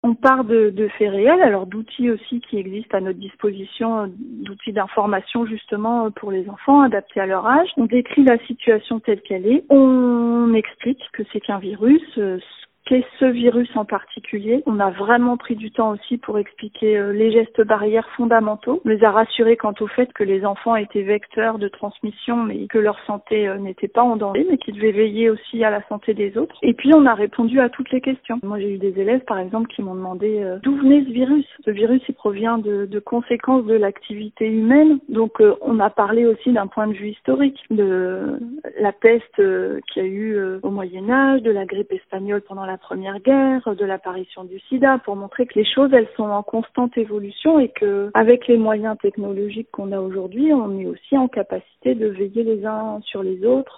On part de faits réels, alors d'outils aussi qui existent à notre disposition, d'outils d'information justement pour les enfants adaptés à leur âge. On décrit la situation telle qu'elle est, on explique que c'est qu'un virus, qu'est ce virus en particulier. On a vraiment pris du temps aussi pour expliquer les gestes barrières fondamentaux. On les a rassurés quant au fait que les enfants étaient vecteurs de transmission, mais que leur santé n'était pas en danger, mais qu'ils devaient veiller aussi à la santé des autres. Et puis on a répondu à toutes les questions. Moi j'ai eu des élèves par exemple qui m'ont demandé d'où venait ce virus. Ce virus il provient de conséquences de l'activité humaine. Donc on a parlé aussi d'un point de vue historique, de la peste qu'il y a eu au Moyen-Âge, de la grippe espagnole pendant la Première Guerre, de l'apparition du sida, pour montrer que les choses, elles sont en constante évolution et que, avec les moyens technologiques qu'on a aujourd'hui, on est aussi en capacité de veiller les uns sur les autres